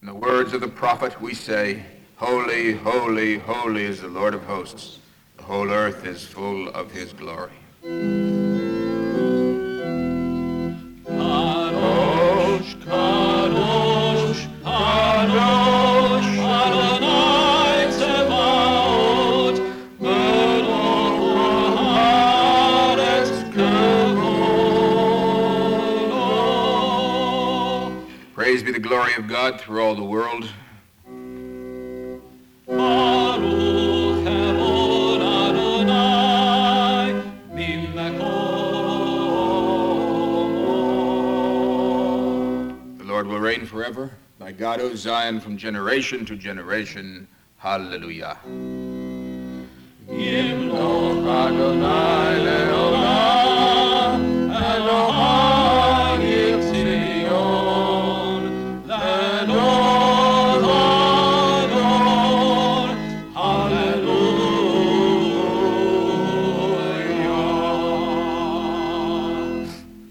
In the words of the prophet, we say, Holy, holy, holy is the Lord of hosts. The whole earth is full of his glory. Kadosh, Kadosh, Kadosh, Adonai Tzevaot, Melech haaretz kevod. Praise be the glory of God through all the world. Baruch Kevod Adonai Mimekomo. The Lord will reign forever. By God, O Zion, from generation to generation. Hallelujah. Yimloch Adonai leolam, Elohai Yitzion, Ledor Adon, Hallelujah.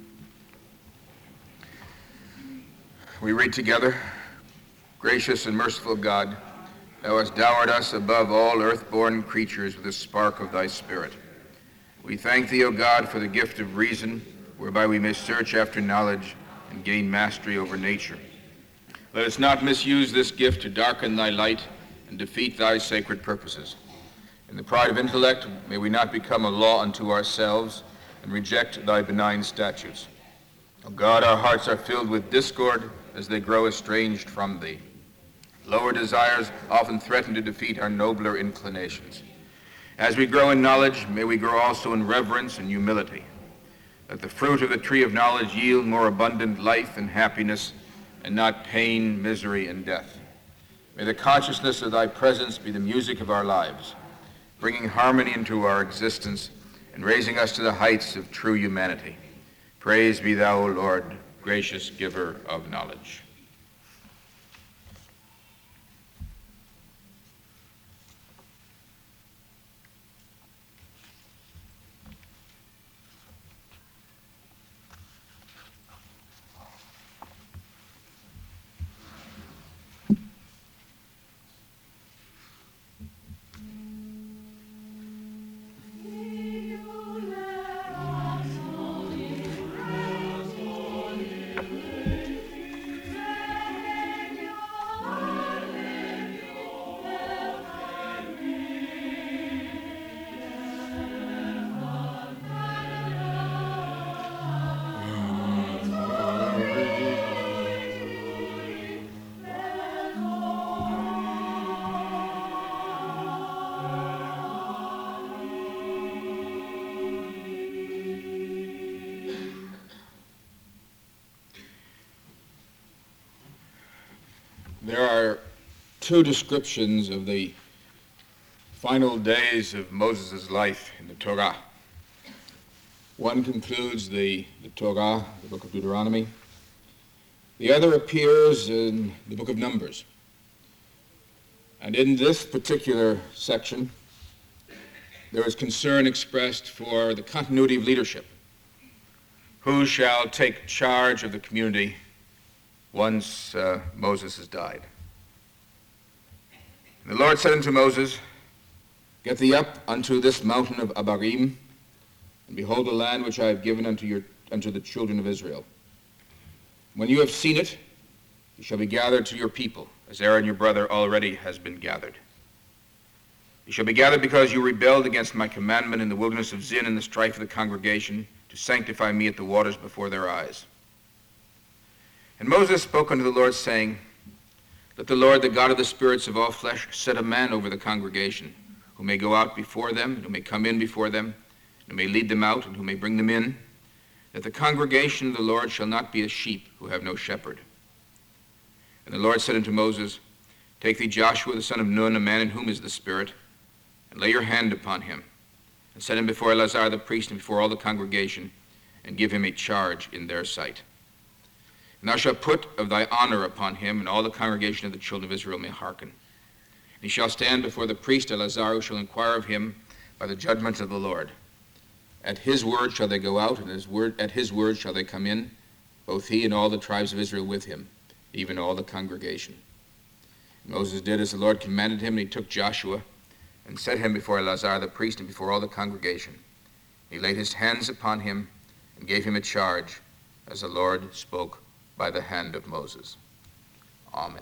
We read together, Gracious and merciful God, thou hast dowered us above all earth-born creatures with the spark of thy Spirit. We thank thee, O God, for the gift of reason, whereby we may search after knowledge and gain mastery over nature. Let us not misuse this gift to darken thy light and defeat thy sacred purposes. In the pride of intellect, may we not become a law unto ourselves and reject thy benign statutes. O God, our hearts are filled with discord as they grow estranged from thee. Lower desires often threaten to defeat our nobler inclinations. As we grow in knowledge, may we grow also in reverence and humility. Let the fruit of the tree of knowledge yield more abundant life and happiness, and not pain, misery, and death. May the consciousness of thy presence be the music of our lives, bringing harmony into our existence and raising us to the heights of true humanity. Praise be thou, O Lord, gracious giver of knowledge. There are two descriptions of the final days of Moses' life in the Torah. One concludes the Torah, the book of Deuteronomy. The other appears in the book of Numbers. And in this particular section, there is concern expressed for the continuity of leadership. Who shall take charge of the community once Moses has died? And the Lord said unto Moses, Get thee up unto this mountain of Abarim, and behold the land which I have given unto the children of Israel. When you have seen it, you shall be gathered to your people, as Aaron your brother already has been gathered. You shall be gathered because you rebelled against my commandment in the wilderness of Zin in the strife of the congregation, to sanctify me at the waters before their eyes. And Moses spoke unto the Lord, saying, Let the Lord, the God of the spirits of all flesh, set a man over the congregation, who may go out before them, and who may come in before them, and who may lead them out, and who may bring them in, that the congregation of the Lord shall not be as sheep who have no shepherd. And the Lord said unto Moses, Take thee Joshua the son of Nun, a man in whom is the Spirit, and lay your hand upon him, and set him before Eleazar the priest and before all the congregation, and give him a charge in their sight. And thou shalt put of thy honor upon him, and all the congregation of the children of Israel may hearken. And he shall stand before the priest Eleazar, who shall inquire of him by the judgments of the Lord. At his word shall they go out, and at his word shall they come in, both he and all the tribes of Israel with him, even all the congregation. Moses did as the Lord commanded him, and he took Joshua and set him before Eleazar the priest and before all the congregation. He laid his hands upon him and gave him a charge, as the Lord spoke by the hand of Moses. Amen.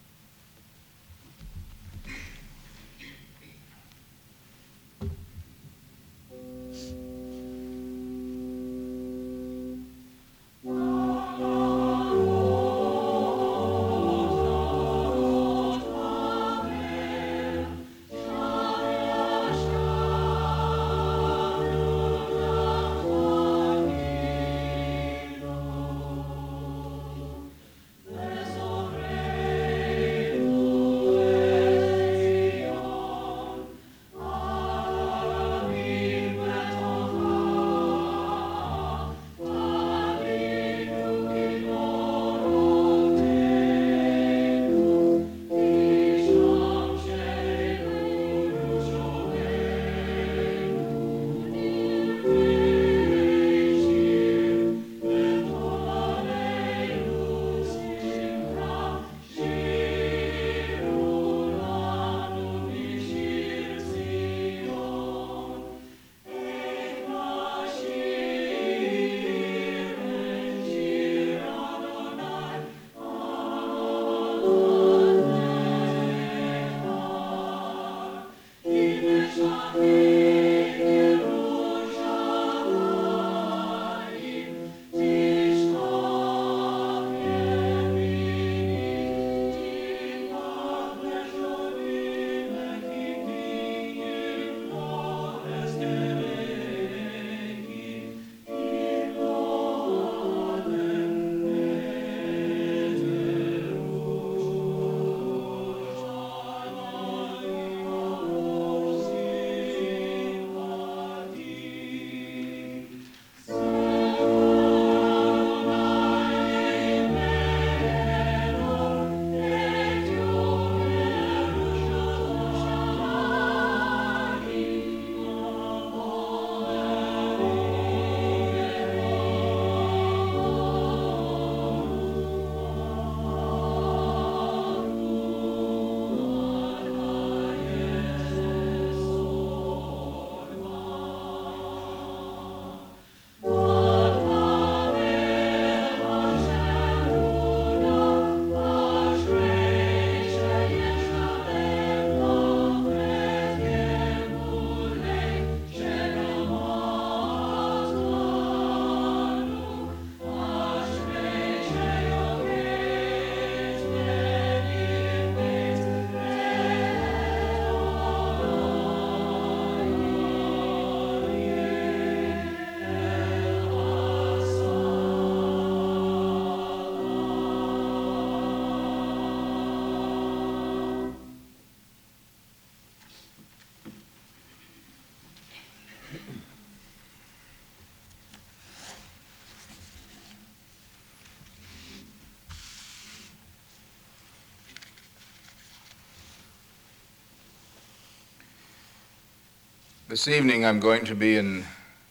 This evening I'm going to be in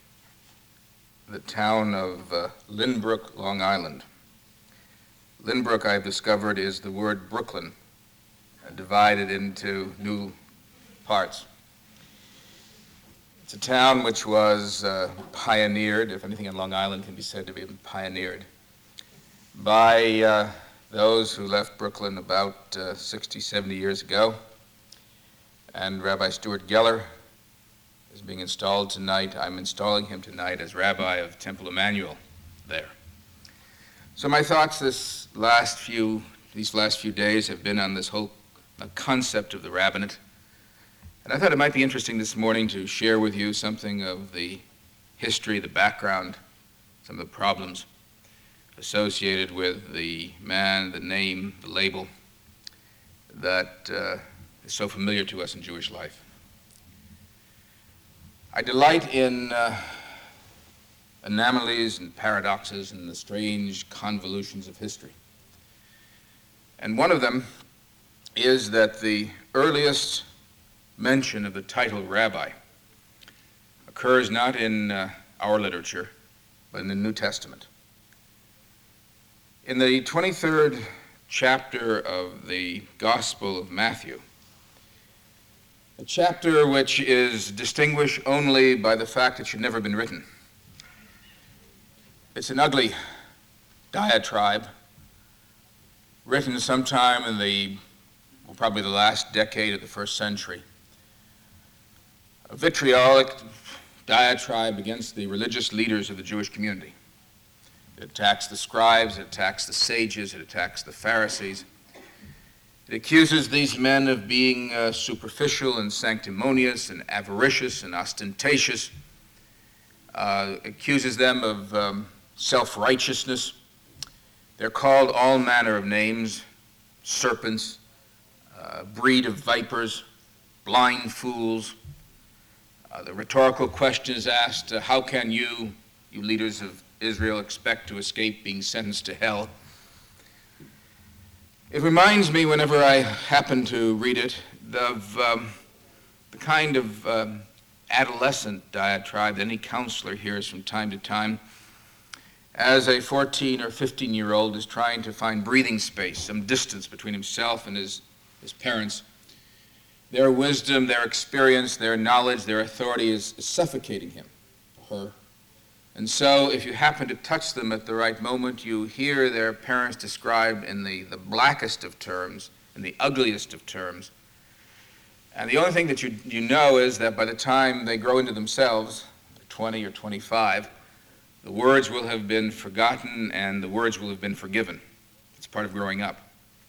the town of Lynbrook, Long Island. Lynbrook, I've discovered, is the word Brooklyn, divided into new parts. It's a town which was pioneered, if anything in Long Island can be said to be pioneered, by those who left Brooklyn about 60, 70 years ago. And Rabbi Stuart Geller is being installed tonight. I'm installing him tonight as Rabbi of Temple Emmanuel there. So my thoughts these last few days have been on this whole concept of the rabbinate. And I thought it might be interesting this morning to share with you something of the history, the background, some of the problems associated with the man, the name, the label that is so familiar to us in Jewish life. I delight in anomalies and paradoxes and the strange convolutions of history. And one of them is that the earliest mention of the title rabbi occurs not in our literature, but in the New Testament. In the 23rd chapter of the Gospel of Matthew, a chapter which is distinguished only by the fact it should never have been written. It's an ugly diatribe written sometime in probably the last decade of the first century. A vitriolic diatribe against the religious leaders of the Jewish community. It attacks the scribes, it attacks the sages, it attacks the Pharisees. It accuses these men of being superficial and sanctimonious and avaricious and ostentatious. Accuses them of self-righteousness. They're called all manner of names: serpents, breed of vipers, blind fools. The rhetorical question is asked, how can you leaders of Israel, expect to escape being sentenced to hell? It reminds me, whenever I happen to read it, of the kind of adolescent diatribe that any counselor hears from time to time as a 14 or 15-year-old is trying to find breathing space, some distance between himself and his parents. Their wisdom, their experience, their knowledge, their authority is suffocating him, her. And so if you happen to touch them at the right moment, you hear their parents described in the blackest of terms, in the ugliest of terms. And the only thing that you know is that by the time they grow into themselves, 20 or 25, the words will have been forgotten and the words will have been forgiven. It's part of growing up.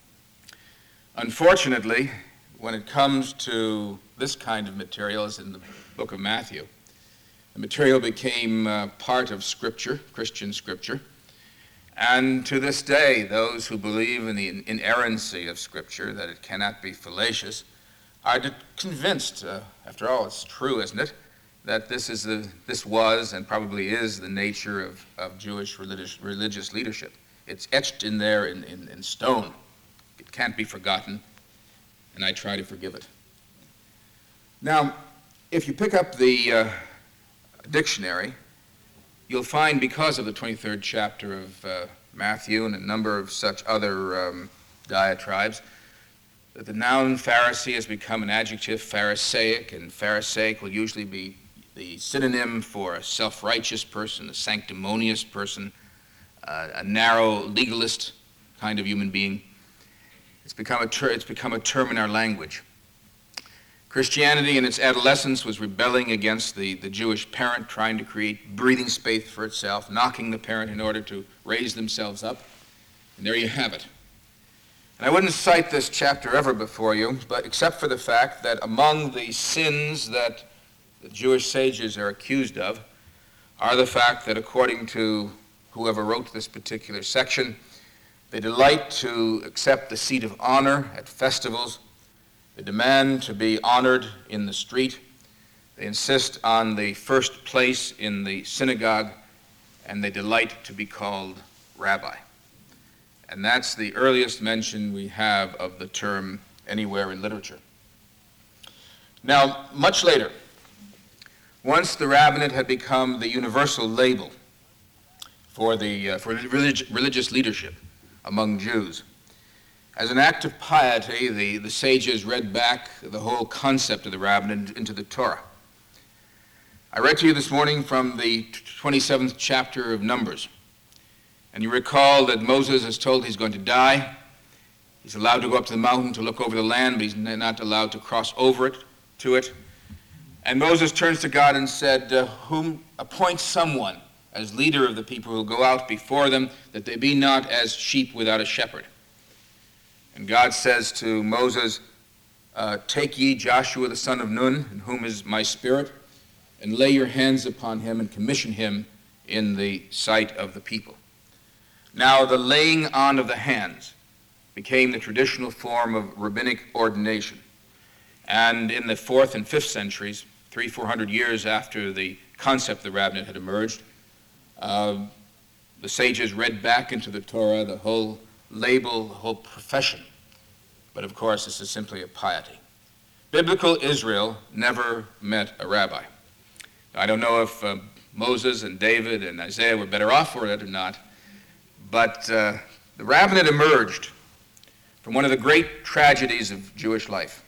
Unfortunately, when it comes to this kind of material, as in the book of Matthew, the material became part of Scripture, Christian Scripture. And to this day, those who believe in the inerrancy of Scripture, that it cannot be fallacious, are convinced, after all, it's true, isn't it, that this was and probably is the nature of Jewish religious leadership. It's etched in there in stone. It can't be forgotten, and I try to forgive it. Now, if you pick up the dictionary, you'll find, because of the 23rd chapter of Matthew and a number of such other diatribes, that the noun Pharisee has become an adjective, Pharisaic, and Pharisaic will usually be the synonym for a self-righteous person, a sanctimonious person, a narrow legalist kind of human being. It's become a term in our language. Christianity in its adolescence was rebelling against the Jewish parent, trying to create breathing space for itself, knocking the parent in order to raise themselves up. And there you have it. And I wouldn't cite this chapter ever before you, but except for the fact that among the sins that the Jewish sages are accused of are the fact that, according to whoever wrote this particular section, they delight to accept the seat of honor at festivals. They demand to be honored in the street. They insist on the first place in the synagogue, and they delight to be called rabbi. And that's the earliest mention we have of the term anywhere in literature. Now, much later, once the rabbinate had become the universal label for religious leadership among Jews, as an act of piety, the sages read back the whole concept of the rabbinate into the Torah. I read to you this morning from the 27th chapter of Numbers. And you recall that Moses is told he's going to die. He's allowed to go up to the mountain to look over the land, but he's not allowed to cross over to it. And Moses turns to God and said, whom appoint someone as leader of the people who will go out before them, that they be not as sheep without a shepherd. And God says to Moses, take ye Joshua the son of Nun, in whom is my spirit, and lay your hands upon him and commission him in the sight of the people. Now, the laying on of the hands became the traditional form of rabbinic ordination. And in the 4th and 5th centuries, 400 years after the concept of the rabbinate had emerged, the sages read back into the Torah the whole label, the whole profession. But of course, this is simply a piety. Biblical Israel never met a rabbi. I don't know if Moses and David and Isaiah were better off for it or not, but the rabbinate emerged from one of the great tragedies of Jewish life.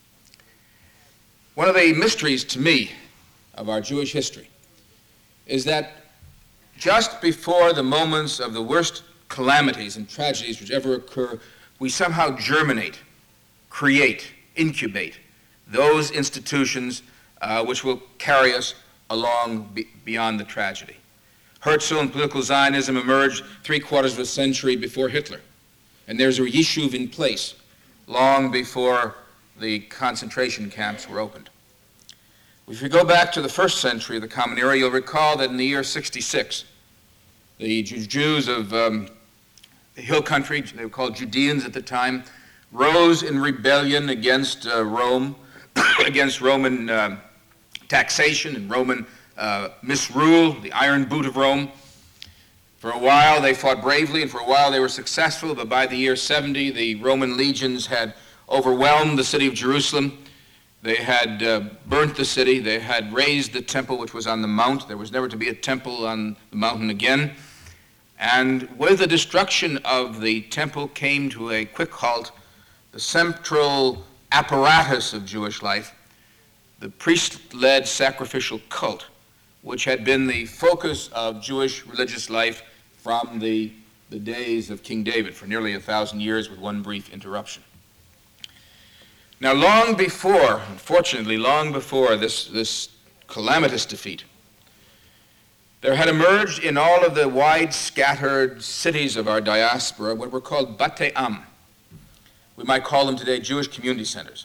One of the mysteries to me of our Jewish history is that just before the moments of the worst calamities and tragedies which ever occur, we somehow germinate, create, incubate those institutions which will carry us along beyond the tragedy. Herzl and political Zionism emerged 3/4 of a century before Hitler, and there's a yishuv in place long before the concentration camps were opened. If you go back to the first century of the Common Era, you'll recall that in the year 66, the Jews of the Hill Country, they were called Judeans at the time, rose in rebellion against Rome, against Roman taxation and Roman misrule, the iron boot of Rome. For a while they fought bravely, and for a while they were successful, but by the year 70, the Roman legions had overwhelmed the city of Jerusalem. They had burnt the city. They had razed the temple which was on the mount. There was never to be a temple on the mountain again. And with the destruction of the temple came to a quick halt the central apparatus of Jewish life, the priest-led sacrificial cult, which had been the focus of Jewish religious life from the days of King David, for nearly 1,000 years with one brief interruption. Now, long before, unfortunately, long before this calamitous defeat, there had emerged in all of the wide scattered cities of our diaspora what were called Batei Am. We might call them today Jewish community centers.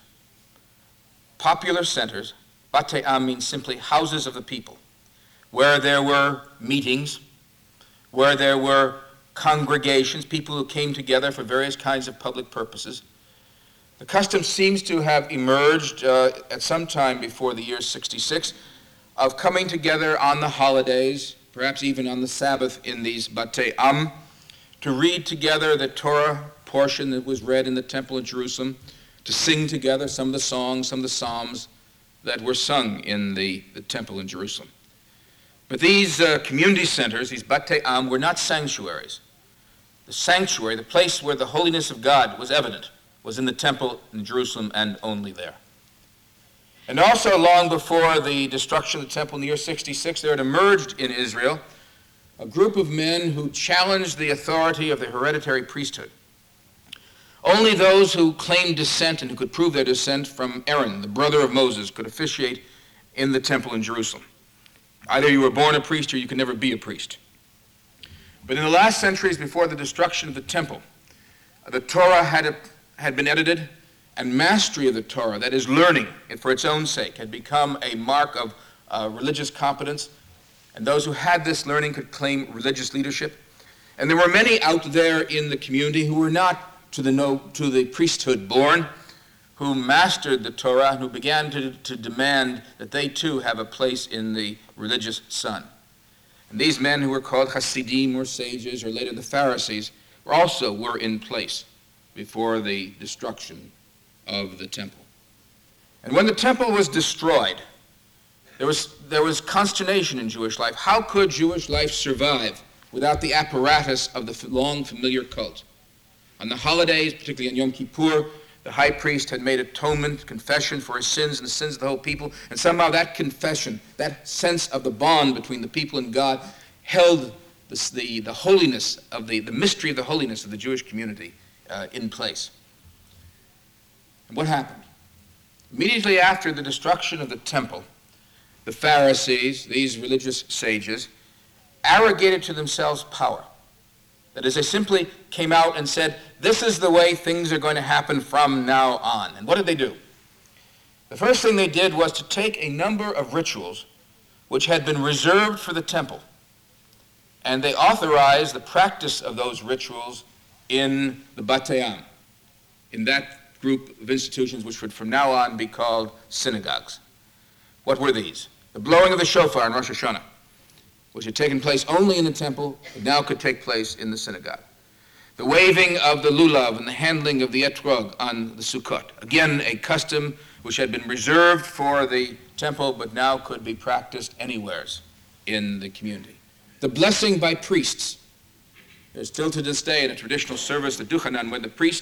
Popular centers. Batei Am means simply houses of the people, where there were meetings, where there were congregations, people who came together for various kinds of public purposes. The custom seems to have emerged at some time before the year 66 of coming together on the holidays, perhaps even on the Sabbath in these Batei Am, to read together the Torah portion that was read in the Temple of Jerusalem, to sing together some of the songs, some of the psalms that were sung in the Temple in Jerusalem. But these community centers, these Batei Am, were not sanctuaries. The sanctuary, the place where the holiness of God was evident, was in the temple in Jerusalem and only there. And also long before the destruction of the temple in the year 66, there had emerged in Israel a group of men who challenged the authority of the hereditary priesthood. Only those who claimed descent and who could prove their descent from Aaron, the brother of Moses, could officiate in the temple in Jerusalem. Either you were born a priest or you could never be a priest. But in the last centuries before the destruction of the temple, the Torah had been edited, and mastery of the Torah, that is learning it for its own sake, had become a mark of religious competence, and those who had this learning could claim religious leadership. And there were many out there in the community who were not to the priesthood born, who mastered the Torah and who began to demand that they too have a place in the religious sun. And these men who were called Hasidim or sages, or later the Pharisees, also were in place before the destruction of the temple. And when the temple was destroyed, there was consternation in Jewish life. How could Jewish life survive without the apparatus of the long familiar cult? On the holidays, particularly on Yom Kippur, the high priest had made atonement, confession for his sins and the sins of the whole people, and somehow that confession, that sense of the bond between the people and God, held the holiness of the mystery of the holiness of the Jewish community in place. And what happened? Immediately after the destruction of the temple, the Pharisees, these religious sages, arrogated to themselves power. That is, they simply came out and said, this is the way things are going to happen from now on. And what did they do? The first thing they did was to take a number of rituals which had been reserved for the temple, and they authorized the practice of those rituals in the Batei Am, in that group of institutions which would from now on be called synagogues. What were these? The blowing of the shofar in Rosh Hashanah, which had taken place only in the temple, but now could take place in the synagogue. The waving of the lulav and the handling of the etrog on the Sukkot, again a custom which had been reserved for the temple, but now could be practiced anywheres in the community. The blessing by priests. There's still to this day in a traditional service, the Duchanan, when the priest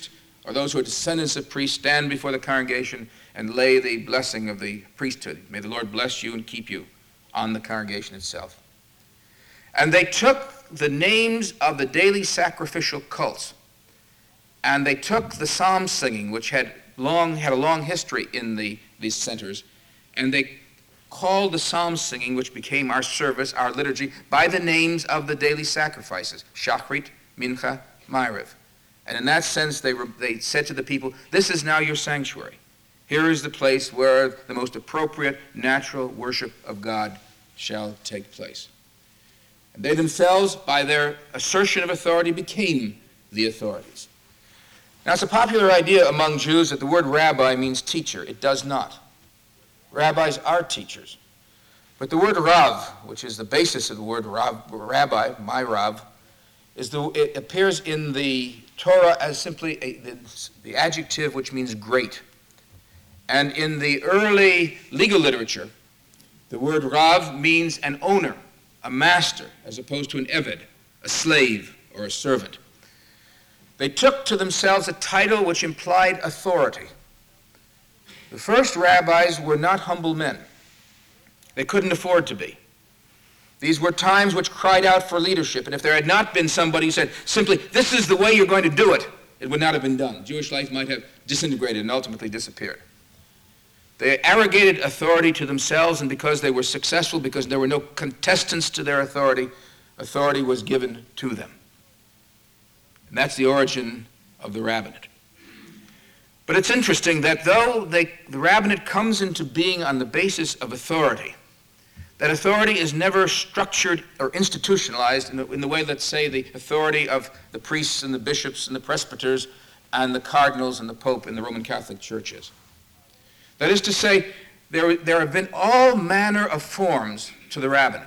or those who are descendants of priests, stand before the congregation and lay the blessing of the priesthood. May the Lord bless you and keep you on the congregation itself. And they took the names of the daily sacrificial cults, and they took the psalm singing, which had a long history in these centers, and they called the psalm singing, which became our service, our liturgy, by the names of the daily sacrifices, Shachrit, Mincha, Ma'ariv. And in that sense, they said to the people, this is now your sanctuary. Here is the place where the most appropriate natural worship of God shall take place. And they themselves, by their assertion of authority, became the authorities. Now, it's a popular idea among Jews that the word rabbi means teacher. It does not. Rabbis are teachers. But the word rav, which is the basis of the word rabbi, my rav, it appears in the Torah as simply the adjective which means great. And in the early legal literature, the word rav means an owner, a master, as opposed to an eved, a slave or a servant. They took to themselves a title which implied authority. The first rabbis were not humble men. They couldn't afford to be. These were times which cried out for leadership, and if there had not been somebody who said simply, this is the way you're going to do it, it would not have been done. Jewish life might have disintegrated and ultimately disappeared. They arrogated authority to themselves, and because they were successful, because there were no contestants to their authority, authority was given to them. And that's the origin of the rabbinate. But it's interesting that though the rabbinate comes into being on the basis of authority, that authority is never structured or institutionalized in the way, let's say, the authority of the priests and the bishops and the presbyters and the cardinals and the pope in the Roman Catholic churches. That is to say, there have been all manner of forms to the rabbinate.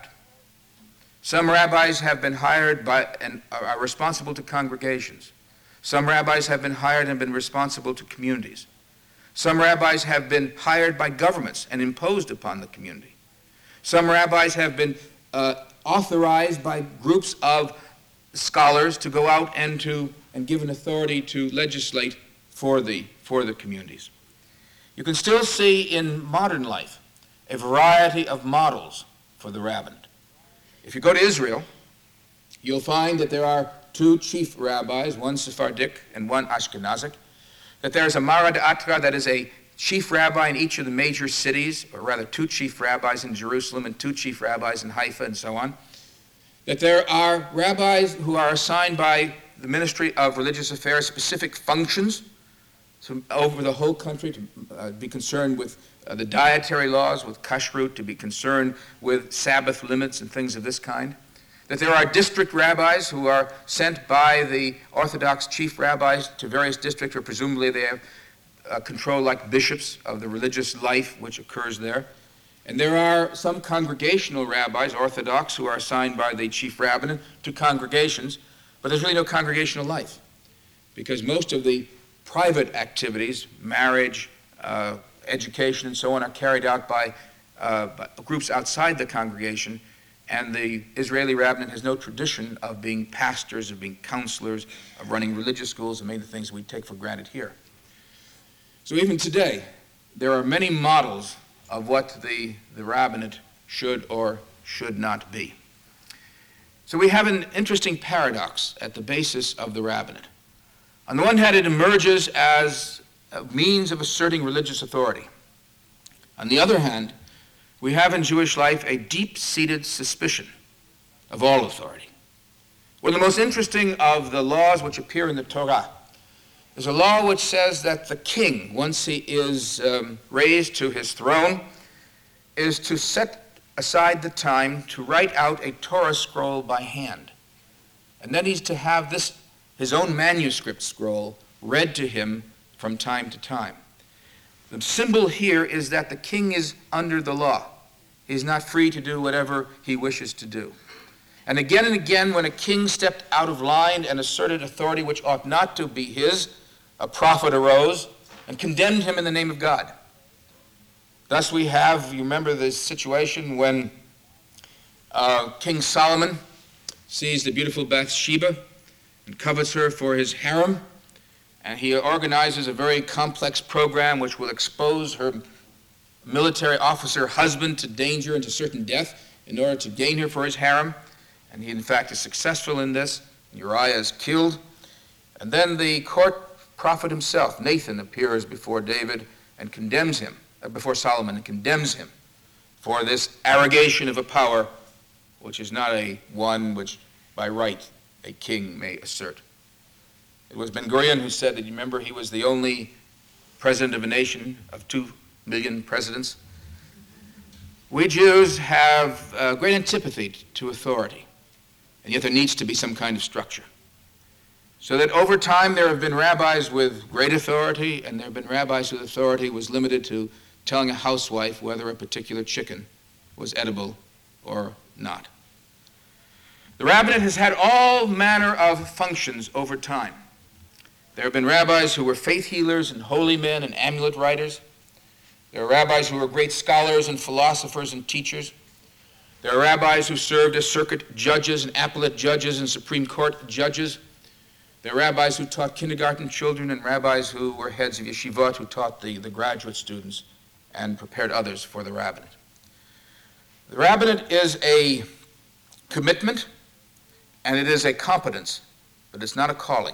Some rabbis have been hired by and are responsible to congregations. Some rabbis have been hired and been responsible to communities. Some rabbis have been hired by governments and imposed upon the community. Some rabbis have been authorized by groups of scholars to go out and give an authority to legislate for the communities. You can still see in modern life a variety of models for the rabbinate. If you go to Israel, you'll find that there are two chief rabbis, one Sephardic and one Ashkenazic, that there is a Marad Atra, that is a chief rabbi in each of the major cities, or rather two chief rabbis in Jerusalem and two chief rabbis in Haifa and so on, that there are rabbis who are assigned by the Ministry of Religious Affairs specific functions over the whole country, to be concerned with the dietary laws, with kashrut, to be concerned with Sabbath limits and things of this kind. That there are district rabbis who are sent by the Orthodox chief rabbis to various districts, where presumably they have control like bishops of the religious life which occurs there. And there are some congregational rabbis, Orthodox, who are assigned by the chief rabbinate to congregations, but there's really no congregational life, because most of the private activities, marriage, education, and so on, are carried out by groups outside the congregation, and the Israeli rabbinate has no tradition of being pastors, of being counselors, of running religious schools, and many of the things we take for granted here. So even today, there are many models of what the rabbinate should or should not be. So we have an interesting paradox at the basis of the rabbinate. On the one hand, it emerges as a means of asserting religious authority. On the other hand, we have in Jewish life a deep-seated suspicion of all authority. One of the most interesting of the laws which appear in the Torah is a law which says that the king, once he is raised to his throne, is to set aside the time to write out a Torah scroll by hand. And then he's to have his own manuscript scroll read to him from time to time. The symbol here is that the king is under the law. He's not free to do whatever he wishes to do. And again, when a king stepped out of line and asserted authority which ought not to be his, a prophet arose and condemned him in the name of God. Thus we have, you remember the situation when King Solomon sees the beautiful Bathsheba and covets her for his harem, and he organizes a very complex program which will expose her military officer husband to danger and to certain death in order to gain her for his harem. And he, in fact, is successful in this. Uriah is killed. And then the court prophet himself, Nathan, appears before David and condemns him, before Solomon, and condemns him for this arrogation of a power which is not a one which by right a king may assert. It was Ben Gurion who said that, you remember, he was the only president of a nation of 2 million presidents. We Jews have great antipathy to authority, and yet there needs to be some kind of structure. So that over time there have been rabbis with great authority, and there have been rabbis whose authority was limited to telling a housewife whether a particular chicken was edible or not. The rabbinate has had all manner of functions over time. There have been rabbis who were faith healers and holy men and amulet writers. There are rabbis who were great scholars and philosophers and teachers. There are rabbis who served as circuit judges and appellate judges and Supreme Court judges. There are rabbis who taught kindergarten children and rabbis who were heads of yeshivot who taught the graduate students and prepared others for the rabbinate. The rabbinate is a commitment and it is a competence, but it's not a calling.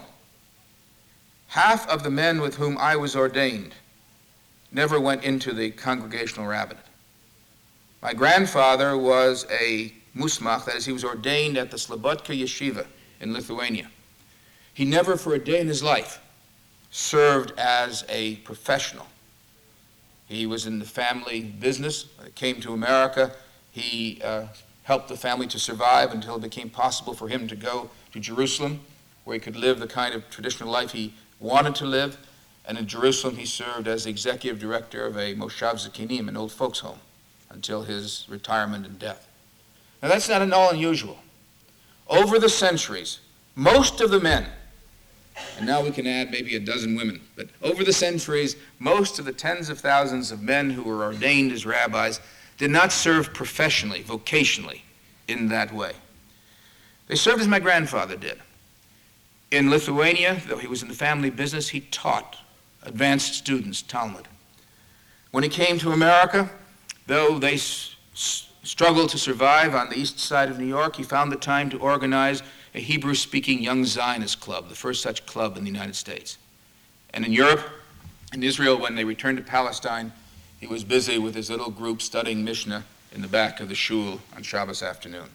Half of the men with whom I was ordained never went into the congregational rabbinate. My grandfather was a musmach, that is, he was ordained at the Slobodka Yeshiva in Lithuania. He never for a day in his life served as a professional. He was in the family business. When it came to America, he helped the family to survive until it became possible for him to go to Jerusalem, where he could live the kind of traditional life he wanted to live. And in Jerusalem, he served as the executive director of a Moshav Zakinim, an old folks' home, until his retirement and death. Now, that's not at all unusual. Over the centuries, most of the men, and now we can add maybe a dozen women, but over the centuries, most of the tens of thousands of men who were ordained as rabbis did not serve professionally, vocationally, in that way. They served as my grandfather did. In Lithuania, though he was in the family business, he taught advanced students Talmud. When he came to America, though they struggled to survive on the east side of New York, he found the time to organize a Hebrew-speaking young Zionist club, the first such club in the United States. And in Europe, in Israel, when they returned to Palestine, he was busy with his little group studying Mishnah in the back of the shul on Shabbos afternoon.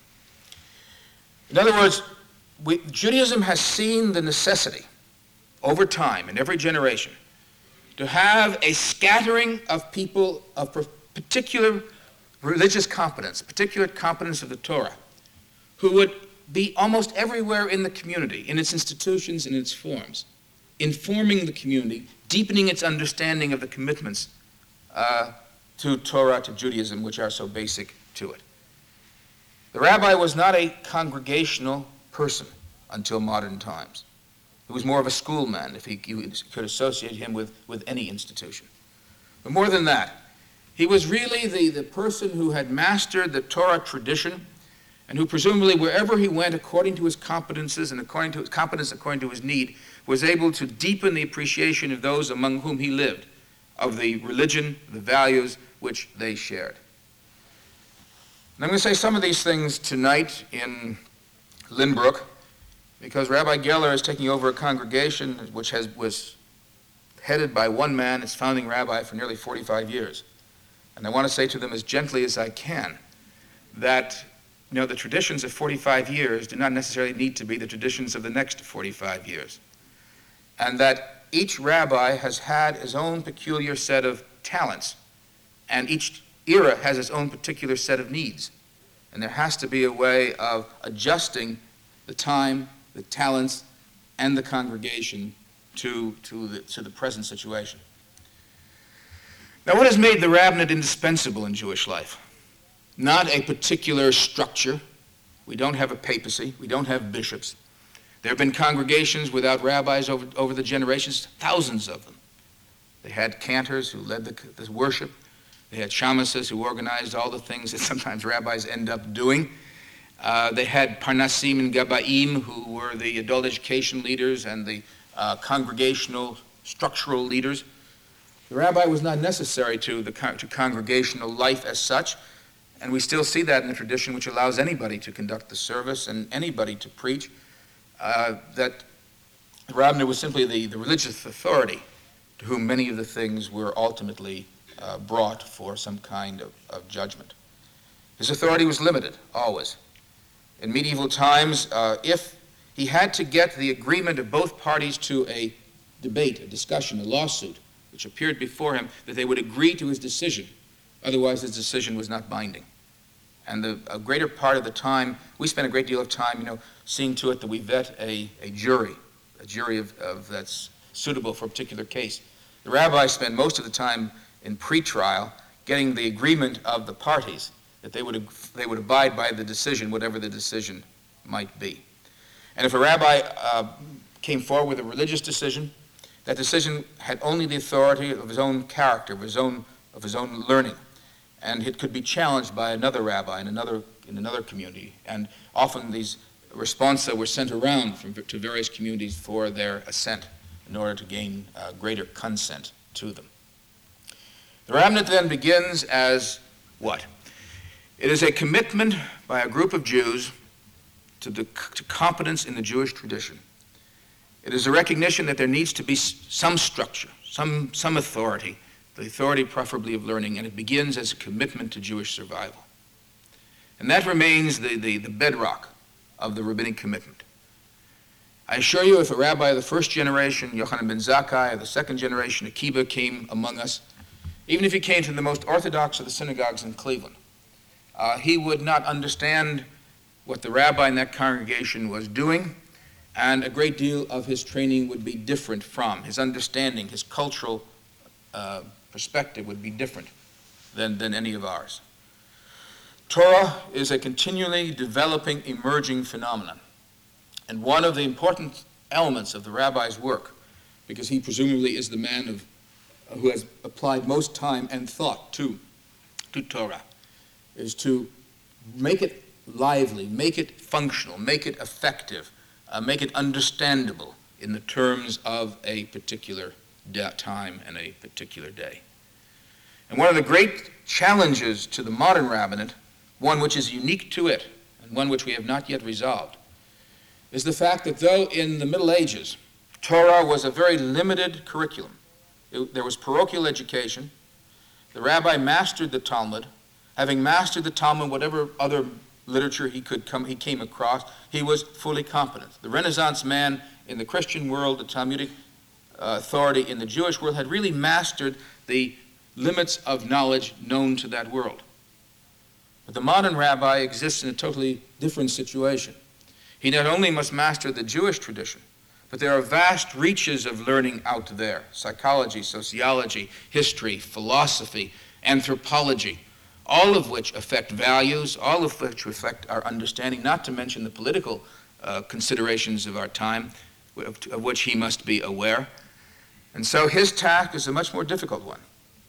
In other words, Judaism has seen the necessity over time, in every generation, to have a scattering of people of particular religious competence, particular competence of the Torah, who would be almost everywhere in the community, in its institutions and its forms, informing the community, deepening its understanding of the commitments to Torah, to Judaism, which are so basic to it. The rabbi was not a congregational person until modern times. He was more of a schoolman, if you could associate him with any institution. But more than that, he was really the person who had mastered the Torah tradition and who presumably wherever he went, according to his competences and according to his competence, according to his need, was able to deepen the appreciation of those among whom he lived, of the religion, the values which they shared. And I'm going to say some of these things tonight in Lynbrook, because Rabbi Geller is taking over a congregation which was headed by one man, its founding rabbi, for nearly 45 years. And I want to say to them as gently as I can that the traditions of 45 years do not necessarily need to be the traditions of the next 45 years. And that each rabbi has had his own peculiar set of talents, and each era has its own particular set of needs. And there has to be a way of adjusting the time, the talents, and the congregation to the present situation. Now, what has made the rabbinate indispensable in Jewish life? Not a particular structure. We don't have a papacy. We don't have bishops. There have been congregations without rabbis over the generations, thousands of them. They had cantors who led the worship. They had shamases who organized all the things that sometimes rabbis end up doing. They had parnasim and gabaim who were the adult education leaders and the congregational, structural leaders. The rabbi was not necessary to congregational life as such, and we still see that in the tradition which allows anybody to conduct the service and anybody to preach, that the rabbinate was simply the religious authority to whom many of the things were ultimately brought for some kind of judgment. His authority was limited, always. In medieval times, if he had to get the agreement of both parties to a debate, a discussion, a lawsuit, which appeared before him, that they would agree to his decision. Otherwise, his decision was not binding. And a greater part of the time, we spend a great deal of time, seeing to it that we vet a jury of that's suitable for a particular case. The rabbis spend most of the time in pretrial getting the agreement of the parties that they would abide by the decision, whatever the decision might be. And if a rabbi came forward with a religious decision, that decision had only the authority of his own character, of his own learning, and it could be challenged by another rabbi in another community. And often these responsa were sent around to various communities for their assent in order to gain greater consent to them. The rabbinate then begins as what? It is a commitment by a group of Jews to competence in the Jewish tradition. It is a recognition that there needs to be some structure, some authority, the authority preferably of learning, and it begins as a commitment to Jewish survival. And that remains the bedrock of the rabbinic commitment. I assure you, if a rabbi of the first generation, Yochanan ben Zakkai, of the second generation, Akiba, came among us, even if he came from the most orthodox of the synagogues in Cleveland, he would not understand what the rabbi in that congregation was doing, and a great deal of his training would be different from, his understanding, his cultural perspective would be different than any of ours. Torah is a continually developing, emerging phenomenon. And one of the important elements of the rabbi's work, because he presumably is the man who has applied most time and thought to Torah, is to make it lively, make it functional, make it effective, make it understandable in the terms of a particular time and a particular day. And one of the great challenges to the modern rabbinate, one which is unique to it, and one which we have not yet resolved, is the fact that though in the Middle Ages, Torah was a very limited curriculum. There was parochial education. The rabbi mastered the Talmud. Having mastered the Talmud, whatever other literature he came across, he was fully competent. The Renaissance man in the Christian world, the Talmudic authority in the Jewish world, had really mastered the limits of knowledge known to that world. But the modern rabbi exists in a totally different situation. He not only must master the Jewish tradition, but there are vast reaches of learning out there: psychology, sociology, history, philosophy, anthropology, all of which affect values, all of which affect our understanding, not to mention the political considerations of our time, of which he must be aware. And so his task is a much more difficult one.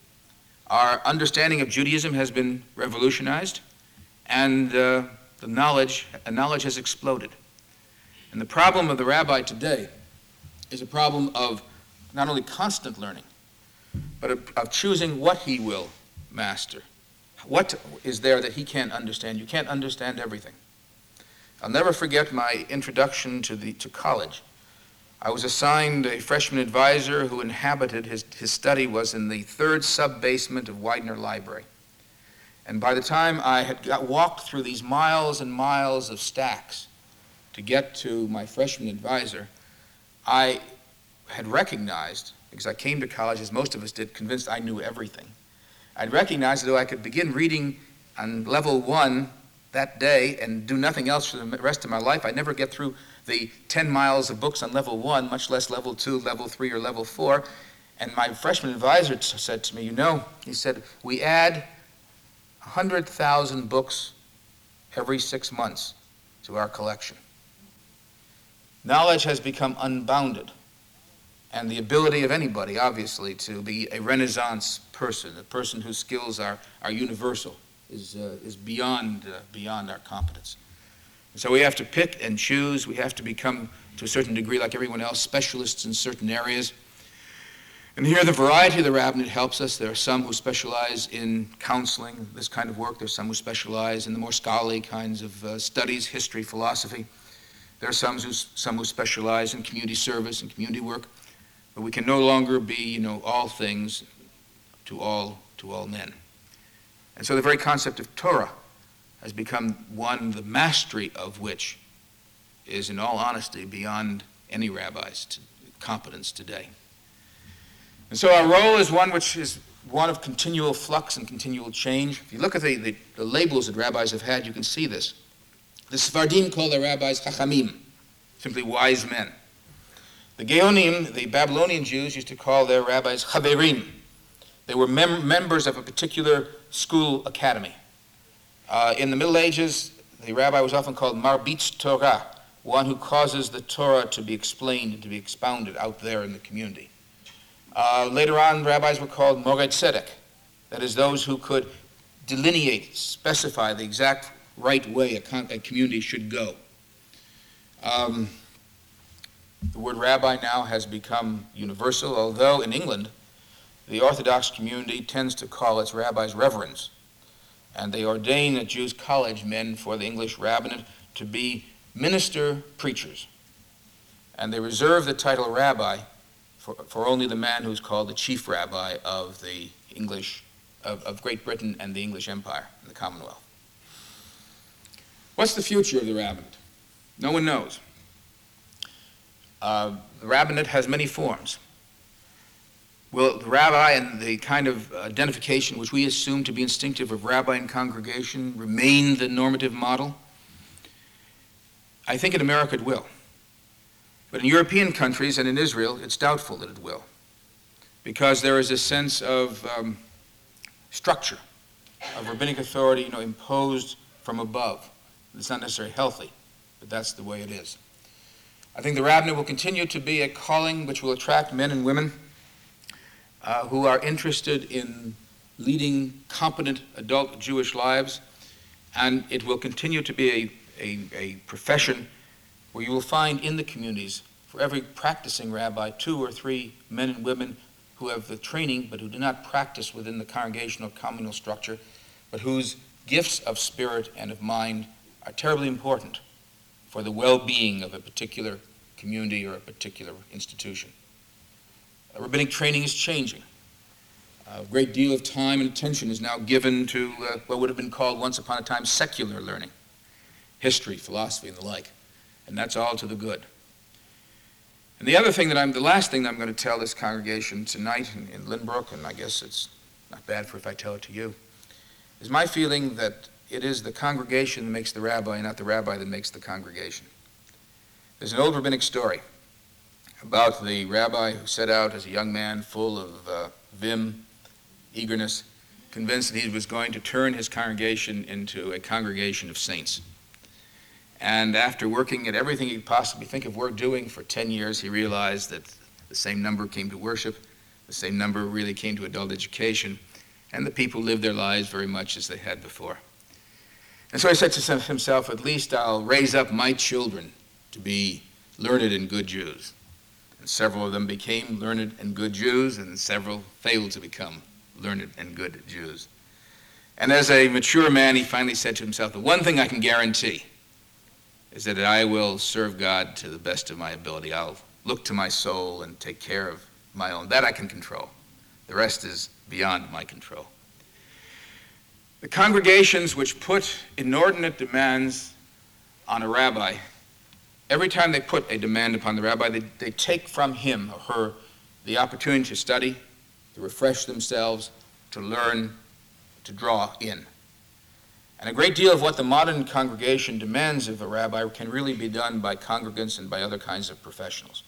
Our understanding of Judaism has been revolutionized, and the knowledge has exploded. And the problem of the rabbi today is a problem of not only constant learning, but of choosing what he will master. What is there that he can't understand? You can't understand everything. I'll never forget my introduction to college. I was assigned a freshman advisor who inhabited, his study was in the third sub-basement of Widener Library. And by the time I had walked through these miles and miles of stacks to get to my freshman advisor, I had recognized, because I came to college, as most of us did, convinced I knew everything. I'd recognized that though I could begin reading on level 1 that day and do nothing else for the rest of my life, I'd never get through the 10 miles of books on level 1, much less level 2, level 3, or level 4. And my freshman advisor said to me, he said, we add 100,000 books every 6 months to our collection. Knowledge has become unbounded, and the ability of anybody, obviously, to be a Renaissance person, a person whose skills are universal, is beyond our competence. And so we have to pick and choose. We have to become to a certain degree, like everyone else, specialists in certain areas. And here the variety of the rabbinate helps us. There are some who specialize in counseling, this kind of work. There's some who specialize in the more scholarly kinds of studies, history, philosophy. There are some who specialize in community service and community work. But we can no longer be, all things to all men. And so the very concept of Torah has become one, the mastery of which is, in all honesty, beyond any rabbi's competence today. And so our role is one which is one of continual flux and continual change. If you look at the labels that rabbis have had, you can see this. The Sephardim call their rabbis Chachamim, simply wise men. The Geonim, the Babylonian Jews, used to call their rabbis Chaverim. They were members of a particular school academy. In the Middle Ages, the rabbi was often called Marbitz Torah, one who causes the Torah to be explained and to be expounded out there in the community. Later on, rabbis were called Morei Tzedek, that is, those who could delineate, specify the exact right way a community should go. The word rabbi now has become universal, although in England, the Orthodox community tends to call its rabbis reverends, and they ordain at Jews' college men for the English rabbinate to be minister preachers. And they reserve the title rabbi for only the man who's called the chief rabbi of the English, of Great Britain and the English Empire, and the Commonwealth. What's the future of the rabbinate? No one knows. The rabbinate has many forms. Will the rabbi and the kind of identification which we assume to be instinctive of rabbi and congregation remain the normative model? I think in America it will. But in European countries and in Israel, it's doubtful that it will, because there is a sense of structure, of rabbinic authority, imposed from above. It's not necessarily healthy, but that's the way it is. I think the rabbinate will continue to be a calling which will attract men and women who are interested in leading competent adult Jewish lives, and it will continue to be a profession where you will find in the communities, for every practicing rabbi, 2 or 3 men and women who have the training but who do not practice within the congregational communal structure, but whose gifts of spirit and of mind are terribly important for the well-being of a particular community or a particular institution. Rabbinic training is changing. A great deal of time and attention is now given to what would have been called once upon a time secular learning, history, philosophy, and the like. And that's all to the good. And the last thing that I'm going to tell this congregation tonight in Lynbrook, and I guess it's not bad if I tell it to you, is my feeling that it is the congregation that makes the rabbi, not the rabbi that makes the congregation. There's an old rabbinic story about the rabbi who set out as a young man full of vim, eagerness, convinced that he was going to turn his congregation into a congregation of saints. And after working at everything he could possibly think of doing for 10 years, he realized that the same number came to worship, the same number really came to adult education, and the people lived their lives very much as they had before. And so he said to himself, at least I'll raise up my children to be learned and good Jews. And several of them became learned and good Jews, and several failed to become learned and good Jews. And as a mature man, he finally said to himself, the one thing I can guarantee is that I will serve God to the best of my ability. I'll look to my soul and take care of my own. That I can control. The rest is beyond my control. The congregations which put inordinate demands on a rabbi, every time they put a demand upon the rabbi, they take from him or her the opportunity to study, to refresh themselves, to learn, to draw in. And a great deal of what the modern congregation demands of a rabbi can really be done by congregants and by other kinds of professionals.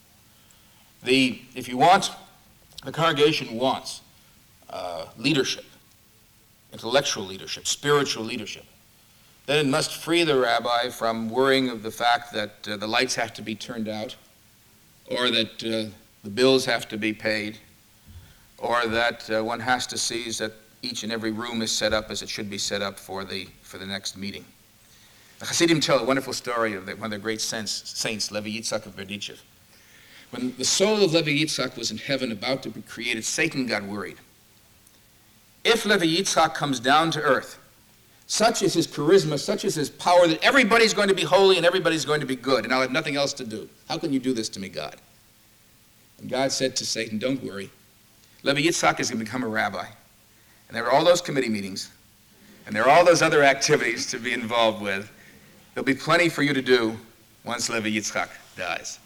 If you want, the congregation wants leadership, intellectual leadership, spiritual leadership. Then it must free the rabbi from worrying of the fact that the lights have to be turned out, or that the bills have to be paid, or that one has to see that each and every room is set up as it should be set up for the next meeting. The Hasidim tell a wonderful story of one of their great saints, Levi Yitzhak of Berdichev. When the soul of Levi Yitzhak was in heaven about to be created, Satan got worried. If Levi Yitzhak comes down to earth, such is his charisma, such is his power, that everybody's going to be holy and everybody's going to be good, and I'll have nothing else to do. How can you do this to me, God? And God said to Satan, don't worry. Levi Yitzhak is going to become a rabbi. And there are all those committee meetings, and there are all those other activities to be involved with. There'll be plenty for you to do once Levi Yitzhak dies.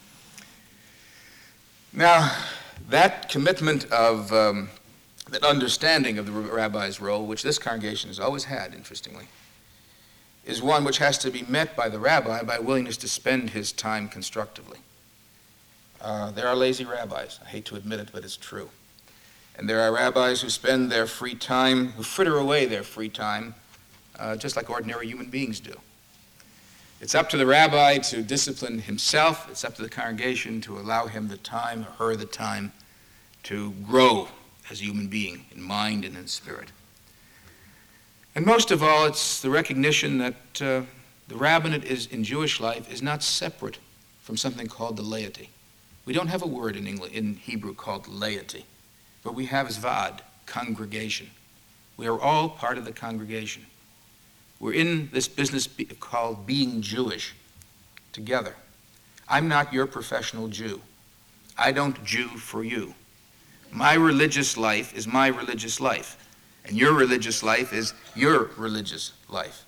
Now, that commitment of, that understanding of the rabbi's role, which this congregation has always had, interestingly, is one which has to be met by the rabbi by willingness to spend his time constructively. There are lazy rabbis. I hate to admit it, but it's true. And there are rabbis who spend their free time, who fritter away their free time, just like ordinary human beings do. It's up to the rabbi to discipline himself. It's up to the congregation to allow him the time, or her the time, to grow as a human being in mind and in spirit. And most of all, it's the recognition that the rabbinate in Jewish life is not separate from something called the laity. We don't have a word in Hebrew called laity, but we have zvad, congregation. We are all part of the congregation. We're in this business called being Jewish together. I'm not your professional Jew. I don't Jew for you. My religious life is my religious life, and your religious life is your religious life.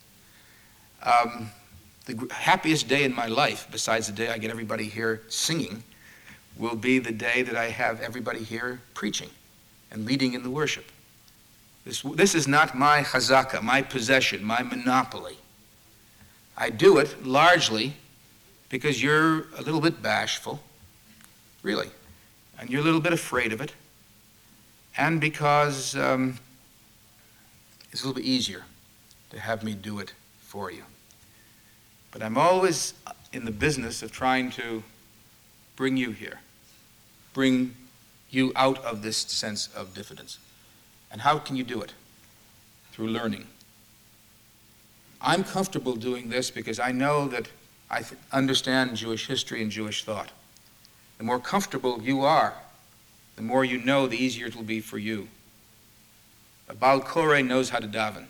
The happiest day in my life, besides the day I get everybody here singing, will be the day that I have everybody here preaching and leading in the worship. This is not my chazaka, my possession, my monopoly. I do it largely because you're a little bit bashful, really, and you're a little bit afraid of it, and because it's a little bit easier to have me do it for you. But I'm always in the business of trying to bring you here, bring you out of this sense of diffidence. And how can you do it? Through learning. I'm comfortable doing this because I know that I understand Jewish history and Jewish thought. The more comfortable you are, the more you know, the easier it will be for you. A Baal Koreh knows how to daven.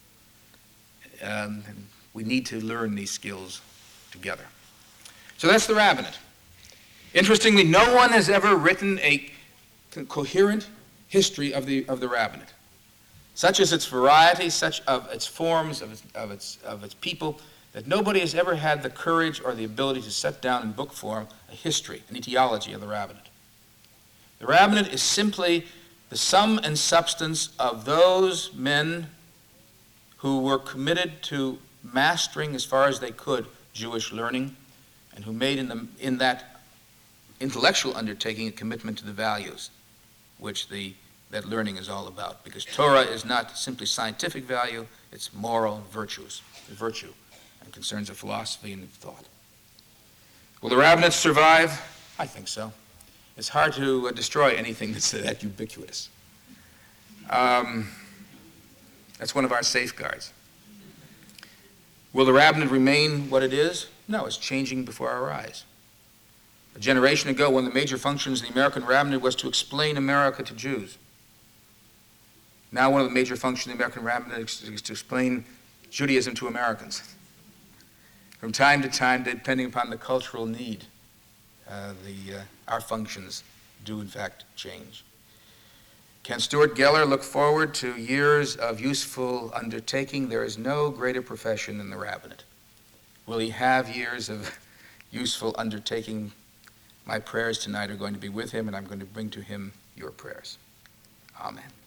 And we need to learn these skills together. So that's the rabbinate. Interestingly, no one has ever written a coherent history of the rabbinate, such as its variety, such of its forms, of its people, that nobody has ever had the courage or the ability to set down in book form a history, an etiology of the rabbinate. The rabbinate is simply the sum and substance of those men who were committed to mastering as far as they could Jewish learning, and who made in that intellectual undertaking a commitment to the values which that learning is all about. Because Torah is not simply scientific value, it's moral virtue, and concerns of philosophy and of thought. Will the rabbinate survive? I think so. It's hard to destroy anything that's that ubiquitous. That's one of our safeguards. Will the rabbinate remain what it is? No, it's changing before our eyes. A generation ago, one of the major functions of the American rabbinate was to explain America to Jews. Now one of the major functions of the American rabbinate is to explain Judaism to Americans. From time to time, depending upon the cultural need, our functions do in fact change. Can Stuart Geller look forward to years of useful undertaking? There is no greater profession than the rabbinate. Will he have years of useful undertaking? My prayers tonight are going to be with him, and I'm going to bring to him your prayers. Amen.